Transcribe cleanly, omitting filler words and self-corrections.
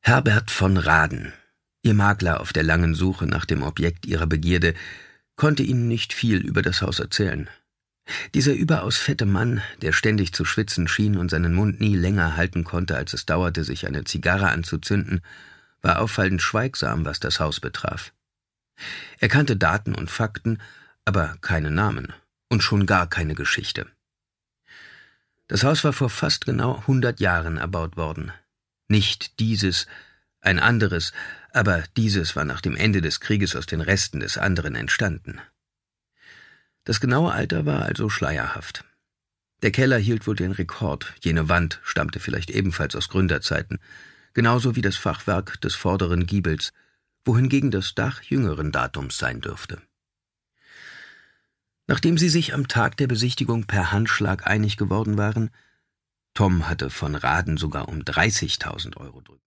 Herbert von Raden, ihr Makler auf der langen Suche nach dem Objekt ihrer Begierde, konnte ihnen nicht viel über das Haus erzählen. Dieser überaus fette Mann, der ständig zu schwitzen schien und seinen Mund nie länger halten konnte, als es dauerte, sich eine Zigarre anzuzünden, war auffallend schweigsam, was das Haus betraf. Er kannte Daten und Fakten, aber keine Namen und schon gar keine Geschichte. Das Haus war vor fast genau 100 Jahren erbaut worden. Nicht dieses, ein anderes, aber dieses war nach dem Ende des Krieges aus den Resten des anderen entstanden. Das genaue Alter war also schleierhaft. Der Keller hielt wohl den Rekord, jene Wand stammte vielleicht ebenfalls aus Gründerzeiten, genauso wie das Fachwerk des vorderen Giebels, wohingegen das Dach jüngeren Datums sein dürfte. Nachdem sie sich am Tag der Besichtigung per Handschlag einig geworden waren, Tom hatte von Raden sogar um 30.000 € drücken